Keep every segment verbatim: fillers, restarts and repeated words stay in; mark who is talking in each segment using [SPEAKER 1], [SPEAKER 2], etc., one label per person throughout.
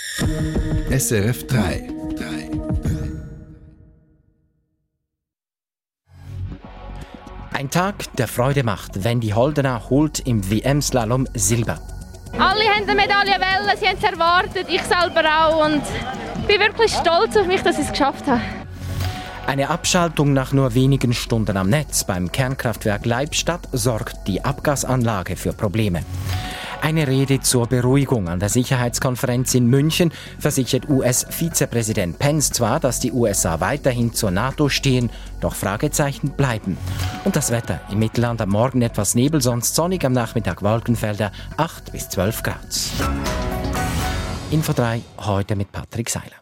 [SPEAKER 1] S R F drei.
[SPEAKER 2] Ein Tag der Freude macht. Wendy Holdener holt im W M-Slalom Silber.
[SPEAKER 3] Alle haben eine Medaille wollen, sie haben es erwartet, ich selber auch. Und ich bin wirklich stolz auf mich, dass ich es geschafft habe.
[SPEAKER 2] Eine Abschaltung nach nur wenigen Stunden am Netz beim Kernkraftwerk Leibstadt sorgt die Abgasanlage für Probleme. Eine Rede zur Beruhigung an der Sicherheitskonferenz in München versichert U S-Vizepräsident Pence zwar, dass die U S A weiterhin zur NATO stehen, doch Fragezeichen bleiben. Und das Wetter im Mittelland am Morgen etwas Nebel, sonst sonnig, am Nachmittag Wolkenfelder, acht bis zwölf Grad. Info drei, heute mit Patrick Seiler.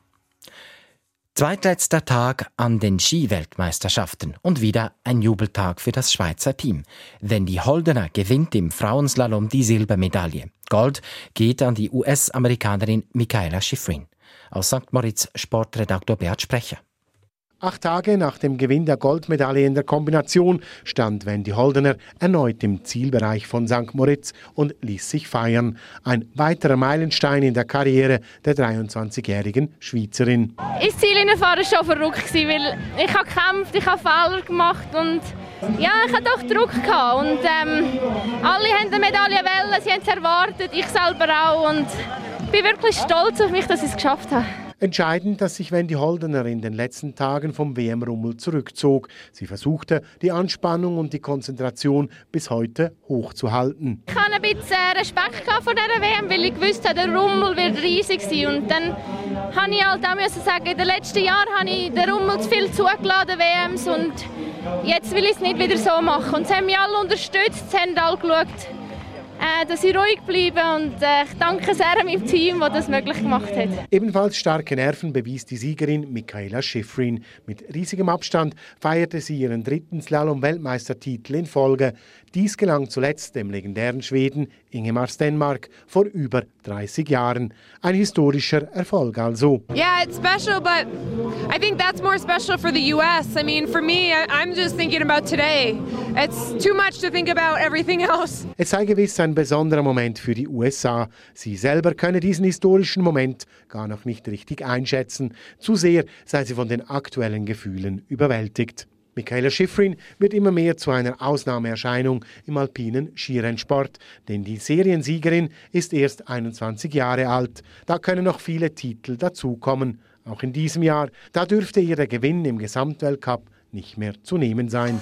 [SPEAKER 2] Zweitletzter Tag an den Ski-Weltmeisterschaften und wieder ein Jubeltag für das Schweizer Team. Wendy Holdener gewinnt im Frauenslalom die Silbermedaille. Gold geht an die U S-Amerikanerin Mikaela Shiffrin. Aus Sankt Moritz Sportredaktor Beat Sprecher.
[SPEAKER 4] Acht Tage nach dem Gewinn der Goldmedaille in der Kombination stand Wendy Holdener erneut im Zielbereich von Sankt Moritz und ließ sich feiern. Ein weiterer Meilenstein in der Karriere der dreiundzwanzigjährigen Schweizerin.
[SPEAKER 3] Ins Ziel hineinfahren war schon verrückt, weil ich habe gekämpft, ich habe Fehler gemacht und ja, ich hatte doch Druck gehabt. Und ähm, alle haben eine Medaille wollen, sie haben es erwartet, ich selber auch. Und ich bin wirklich stolz auf mich, dass ich es geschafft habe.
[SPEAKER 4] Entscheidend, dass sich Wendy Holdener in den letzten Tagen vom W M-Rummel zurückzog. Sie versuchte, die Anspannung und die Konzentration bis heute hochzuhalten.
[SPEAKER 3] Ich hatte ein bisschen Respekt vor dieser W M, weil ich gewusst habe, der Rummel wird riesig sein. Und dann musste ich halt auch sagen, in den letzten Jahren habe ich den Rummel zu viel zugeladen, W Ms. Und jetzt will ich es nicht wieder so machen. Und sie haben mich alle unterstützt, sie haben alle geschaut, dass ich ruhig bleibe, und äh, ich danke sehr meinem Team, das das möglich gemacht hat.
[SPEAKER 4] Ebenfalls starke Nerven bewies die Siegerin Mikaela Shiffrin. Mit riesigem Abstand feierte sie ihren dritten Slalom-Weltmeistertitel in Folge. Dies gelang zuletzt dem legendären Schweden Ingemar Stenmark vor über dreißig Jahren. Ein historischer Erfolg also.
[SPEAKER 5] Yeah, it's special, but I think that's more special for the U S. I mean, for me, I'm just thinking about today. It's too much to think about everything else.
[SPEAKER 4] Es sei gewiss ein besonderer Moment für die U S A. Sie selber könne diesen historischen Moment gar noch nicht richtig einschätzen. Zu sehr sei sie von den aktuellen Gefühlen überwältigt. Mikaela Shiffrin wird immer mehr zu einer Ausnahmeerscheinung im alpinen Skirennsport, denn die Seriensiegerin ist erst einundzwanzig Jahre alt. Da können noch viele Titel dazukommen. Auch in diesem Jahr, da dürfte ihr der Gewinn im Gesamtweltcup nicht mehr zu nehmen sein.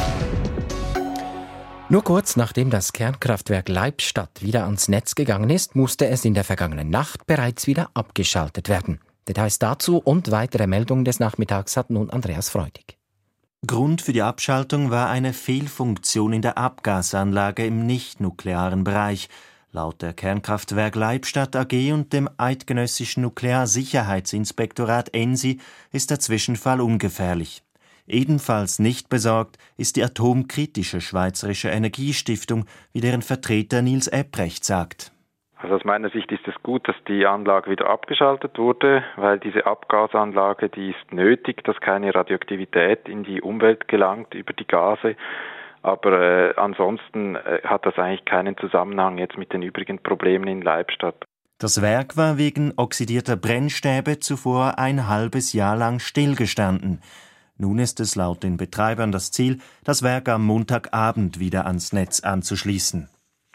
[SPEAKER 2] Nur kurz nachdem das Kernkraftwerk Leibstadt wieder ans Netz gegangen ist, musste es in der vergangenen Nacht bereits wieder abgeschaltet werden. Details dazu und weitere Meldungen des Nachmittags hat nun Andreas Freudig.
[SPEAKER 6] Grund für die Abschaltung war eine Fehlfunktion in der Abgasanlage im nicht-nuklearen Bereich. Laut der Kernkraftwerk Leibstadt A G und dem Eidgenössischen Nuklearsicherheitsinspektorat E N S I ist der Zwischenfall ungefährlich. Ebenfalls nicht besorgt ist die atomkritische Schweizerische Energiestiftung, wie deren Vertreter Nils Ebrecht sagt.
[SPEAKER 7] Also aus meiner Sicht ist es gut, dass die Anlage wieder abgeschaltet wurde, weil diese Abgasanlage, die ist nötig, dass keine Radioaktivität in die Umwelt gelangt über die Gase. Aber äh, ansonsten äh, hat das eigentlich keinen Zusammenhang jetzt mit den übrigen Problemen in Leibstadt.
[SPEAKER 6] Das Werk war wegen oxidierter Brennstäbe zuvor ein halbes Jahr lang stillgestanden. Nun ist es laut den Betreibern das Ziel, das Werk am Montagabend wieder ans Netz anzuschließen.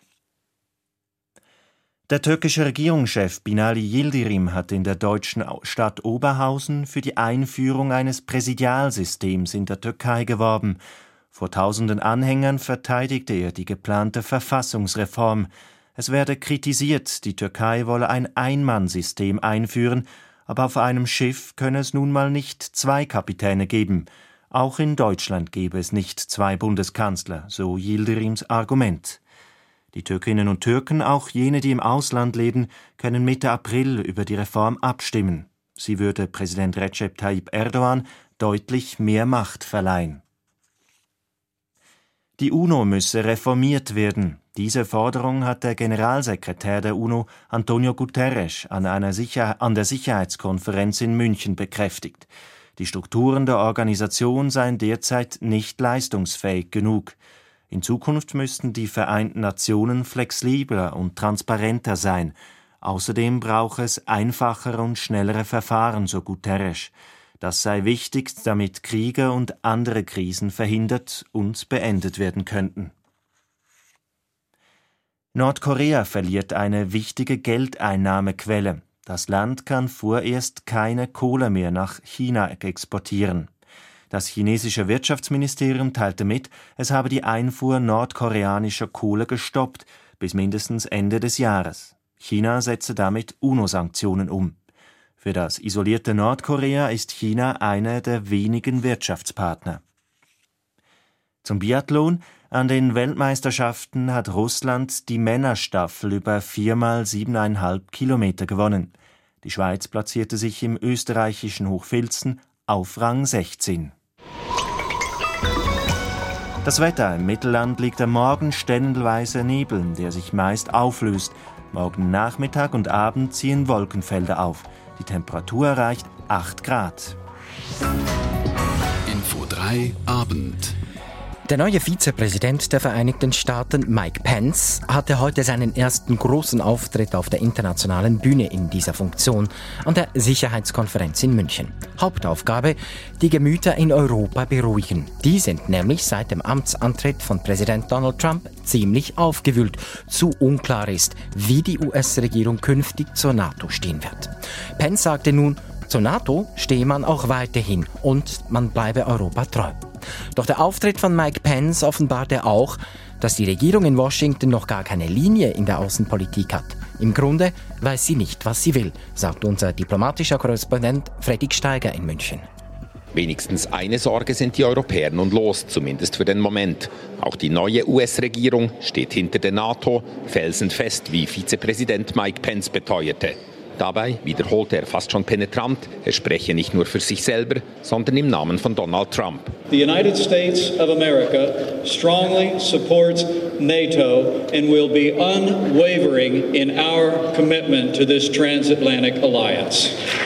[SPEAKER 6] Der türkische Regierungschef Binali Yildirim hat in der deutschen Stadt Oberhausen für die Einführung eines Präsidialsystems in der Türkei geworben. Vor tausenden Anhängern verteidigte er die geplante Verfassungsreform. Es werde kritisiert, die Türkei wolle ein Einmannsystem einführen, aber auf einem Schiff könne es nun mal nicht zwei Kapitäne geben. Auch in Deutschland gebe es nicht zwei Bundeskanzler, so Yildirims Argument. Die Türkinnen und Türken, auch jene, die im Ausland leben, können Mitte April über die Reform abstimmen. Sie würde Präsident Recep Tayyip Erdogan deutlich mehr Macht verleihen. Die UNO müsse reformiert werden. Diese Forderung hat der Generalsekretär der UNO, Antonio Guterres, an, einer Sicher- an der Sicherheitskonferenz in München bekräftigt. Die Strukturen der Organisation seien derzeit nicht leistungsfähig genug. In Zukunft müssten die Vereinten Nationen flexibler und transparenter sein. Außerdem brauche es einfachere und schnellere Verfahren, so Guterres. Das sei wichtig, damit Kriege und andere Krisen verhindert und beendet werden könnten. Nordkorea verliert eine wichtige Geldeinnahmequelle. Das Land kann vorerst keine Kohle mehr nach China exportieren. Das chinesische Wirtschaftsministerium teilte mit, es habe die Einfuhr nordkoreanischer Kohle gestoppt, bis mindestens Ende des Jahres. China setze damit UNO-Sanktionen um. Für das isolierte Nordkorea ist China einer der wenigen Wirtschaftspartner. Zum Biathlon. An den Weltmeisterschaften hat Russland die Männerstaffel über viermal siebeneinhalb Kilometer gewonnen. Die Schweiz platzierte sich im österreichischen Hochfilzen auf Rang sechzehn. Das Wetter im Mittelland liegt am Morgen stellenweise Nebel, der sich meist auflöst. Morgen Nachmittag und Abend ziehen Wolkenfelder auf. Die Temperatur erreicht acht Grad.
[SPEAKER 1] Info drei Abend.
[SPEAKER 2] Der neue Vizepräsident der Vereinigten Staaten, Mike Pence, hatte heute seinen ersten großen Auftritt auf der internationalen Bühne in dieser Funktion an der Sicherheitskonferenz in München. Hauptaufgabe: die Gemüter in Europa beruhigen. Die sind nämlich seit dem Amtsantritt von Präsident Donald Trump ziemlich aufgewühlt. Zu unklar ist, wie die U S-Regierung künftig zur NATO stehen wird. Pence sagte nun, zur NATO stehe man auch weiterhin und man bleibe Europa treu. Doch der Auftritt von Mike Pence offenbarte auch, dass die Regierung in Washington noch gar keine Linie in der Außenpolitik hat. Im Grunde weiß sie nicht, was sie will, sagt unser diplomatischer Korrespondent Fredrik Steiger in München.
[SPEAKER 8] Wenigstens eine Sorge sind die Europäer nun los, zumindest für den Moment. Auch die neue U S-Regierung steht hinter der NATO, felsenfest, wie Vizepräsident Mike Pence beteuerte. Dabei wiederholte er fast schon penetrant, er spreche nicht nur für sich selber, sondern im Namen von Donald Trump.
[SPEAKER 9] The United States of America strongly supports NATO and will be unwavering in our commitment to this transatlantic alliance.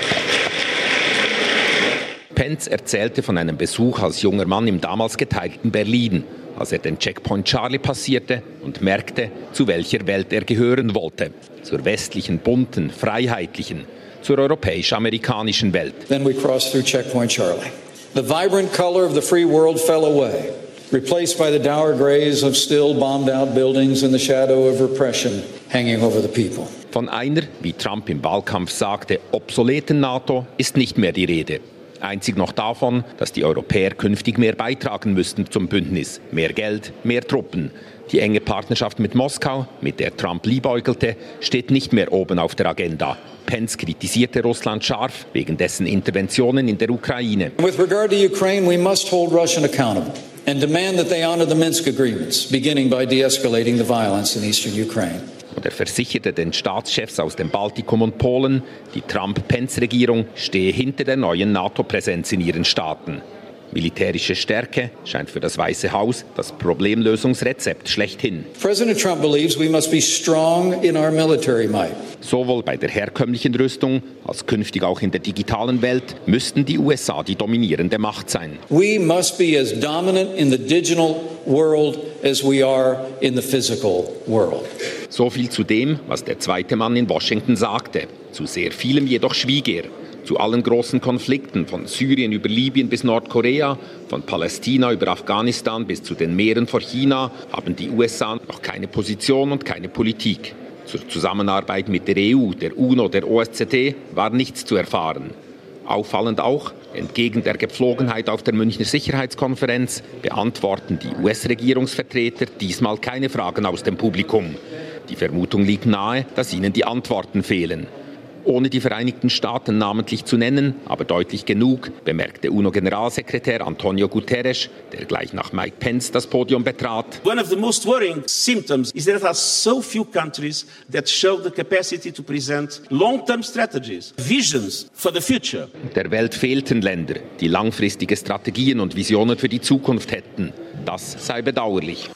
[SPEAKER 8] Pence erzählte von einem Besuch als junger Mann im damals geteilten Berlin, als er den Checkpoint Charlie passierte und merkte, zu welcher Welt er gehören wollte. Zur westlichen, bunten, freiheitlichen, zur europäisch-amerikanischen Welt.
[SPEAKER 9] Then we crossed through Checkpoint Charlie. The vibrant color of the free world fell away, replaced by the dour grays of still bombed-out buildings and the shadow of repression hanging over the people.
[SPEAKER 8] Von einer, wie Trump im Wahlkampf sagte, obsoleten NATO ist nicht mehr die Rede. Einzig noch davon, dass die Europäer künftig mehr beitragen müssten zum Bündnis. Mehr Geld, mehr Truppen. Die enge Partnerschaft mit Moskau, mit der Trump liebäugelte, steht nicht mehr oben auf der Agenda. Pence kritisierte Russland scharf wegen dessen Interventionen in der Ukraine.
[SPEAKER 9] With regard to Ukraine, we must hold Russia accountable and demand that they honor the Minsk agreements, beginning by de-escalating the violence in eastern Ukraine.
[SPEAKER 8] Und er versicherte den Staatschefs aus dem Baltikum und Polen, die Trump-Pence-Regierung stehe hinter der neuen NATO-Präsenz in ihren Staaten. Militärische Stärke scheint für das Weiße Haus das Problemlösungsrezept schlechthin.
[SPEAKER 9] President Trump believes we must be strong in our military might.
[SPEAKER 8] Sowohl bei der herkömmlichen Rüstung als künftig auch in der digitalen Welt müssten die U S A die dominierende Macht sein.
[SPEAKER 9] We must be as dominant in the digital world as we are in the physical world.
[SPEAKER 8] So viel zu dem, was der zweite Mann in Washington sagte. Zu sehr vielem jedoch schwieg er. Zu allen großen Konflikten, von Syrien über Libyen bis Nordkorea, von Palästina über Afghanistan bis zu den Meeren vor China, haben die U S A noch keine Position und keine Politik. Zur Zusammenarbeit mit der E U, der UNO, der O S Z E war nichts zu erfahren. Auffallend auch, entgegen der Gepflogenheit auf der Münchner Sicherheitskonferenz beantworten die U S-Regierungsvertreter diesmal keine Fragen aus dem Publikum. Die Vermutung liegt nahe, dass ihnen die Antworten fehlen. Ohne die Vereinigten Staaten namentlich zu nennen, aber deutlich genug, bemerkte UNO-Generalsekretär Antonio Guterres, der gleich nach Mike Pence das Podium betrat.
[SPEAKER 10] One of the most worrying symptoms is that there are so few countries that show the capacity to present long-term strategies, visions for the future.
[SPEAKER 8] Der Welt fehlten Länder, die langfristige Strategien und Visionen für die Zukunft hätten. Das sei bedauerlich.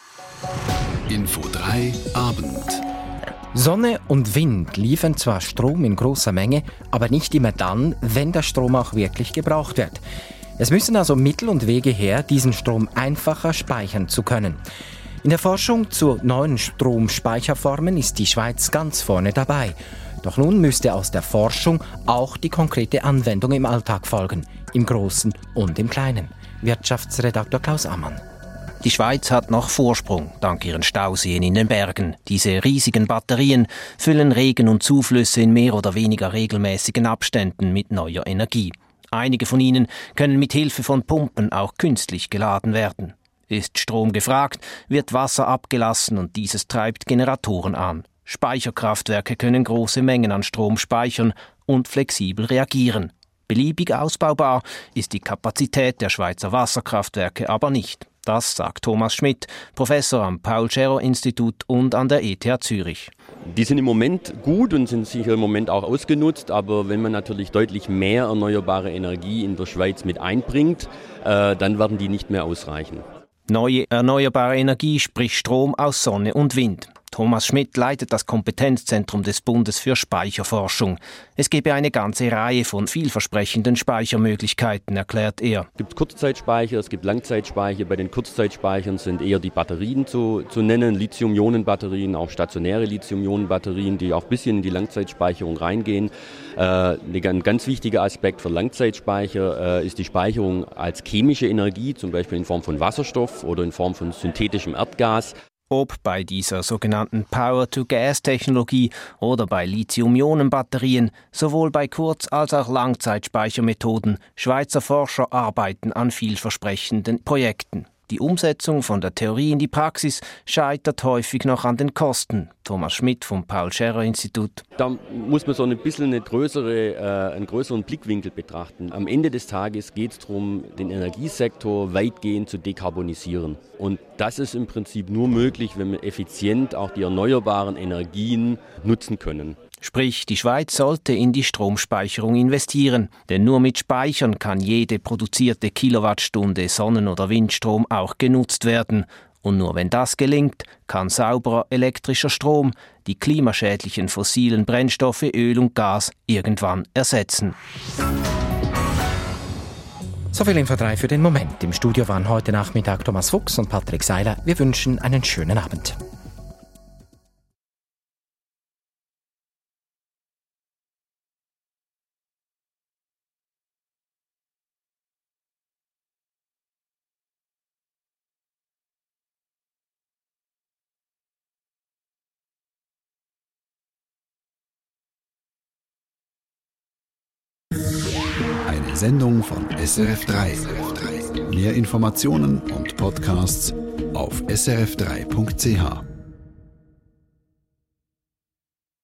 [SPEAKER 1] Info drei Abend.
[SPEAKER 2] Sonne und Wind liefern zwar Strom in großer Menge, aber nicht immer dann, wenn der Strom auch wirklich gebraucht wird. Es müssen also Mittel und Wege her, diesen Strom einfacher speichern zu können. In der Forschung zu neuen Stromspeicherformen ist die Schweiz ganz vorne dabei. Doch nun müsste aus der Forschung auch die konkrete Anwendung im Alltag folgen, im Großen und im Kleinen. Wirtschaftsredakteur Klaus Ammann.
[SPEAKER 11] Die Schweiz hat noch Vorsprung, dank ihren Stauseen in den Bergen. Diese riesigen Batterien füllen Regen und Zuflüsse in mehr oder weniger regelmäßigen Abständen mit neuer Energie. Einige von ihnen können mit Hilfe von Pumpen auch künstlich geladen werden. Ist Strom gefragt, wird Wasser abgelassen und dieses treibt Generatoren an. Speicherkraftwerke können große Mengen an Strom speichern und flexibel reagieren. Beliebig ausbaubar ist die Kapazität der Schweizer Wasserkraftwerke aber nicht. Das sagt Thomas Schmidt, Professor am Paul-Scherrer-Institut und an der E T H Zürich.
[SPEAKER 12] Die sind im Moment gut und sind sicher im Moment auch ausgenutzt, aber wenn man natürlich deutlich mehr erneuerbare Energie in der Schweiz mit einbringt, äh, dann werden die nicht mehr ausreichen.
[SPEAKER 11] Neue erneuerbare Energie, sprich Strom aus Sonne und Wind. Thomas Schmidt leitet das Kompetenzzentrum des Bundes für Speicherforschung. Es gebe eine ganze Reihe von vielversprechenden Speichermöglichkeiten, erklärt er.
[SPEAKER 12] Es gibt Kurzzeitspeicher, es gibt Langzeitspeicher. Bei den Kurzzeitspeichern sind eher die Batterien zu, zu nennen, Lithium-Ionen-Batterien, auch stationäre Lithium-Ionen-Batterien, die auch ein bisschen in die Langzeitspeicherung reingehen. Äh, ein ganz wichtiger Aspekt für Langzeitspeicher äh, ist die Speicherung als chemische Energie, zum Beispiel in Form von Wasserstoff oder in Form von synthetischem Erdgas.
[SPEAKER 11] Ob bei dieser sogenannten Power-to-Gas-Technologie oder bei Lithium-Ionen-Batterien, sowohl bei Kurz- als auch Langzeitspeichermethoden, Schweizer Forscher arbeiten an vielversprechenden Projekten. Die Umsetzung von der Theorie in die Praxis scheitert häufig noch an den Kosten. Thomas Schmidt vom Paul-Scherrer-Institut.
[SPEAKER 12] Da muss man so ein bisschen eine größere, äh, einen größeren Blickwinkel betrachten. Am Ende des Tages geht es darum, den Energiesektor weitgehend zu dekarbonisieren. Und das ist im Prinzip nur möglich, wenn wir effizient auch die erneuerbaren Energien nutzen können.
[SPEAKER 11] Sprich, die Schweiz sollte in die Stromspeicherung investieren, denn nur mit Speichern kann jede produzierte Kilowattstunde Sonnen- oder Windstrom auch genutzt werden. Und nur wenn das gelingt, kann sauberer elektrischer Strom die klimaschädlichen fossilen Brennstoffe Öl und Gas irgendwann ersetzen.
[SPEAKER 2] So viel Info drei für den Moment. Im Studio waren heute Nachmittag Thomas Fuchs und Patrick Seiler. Wir wünschen einen schönen Abend.
[SPEAKER 1] Eine Sendung von S R F drei. Mehr Informationen und Podcasts auf s r f drei punkt c h.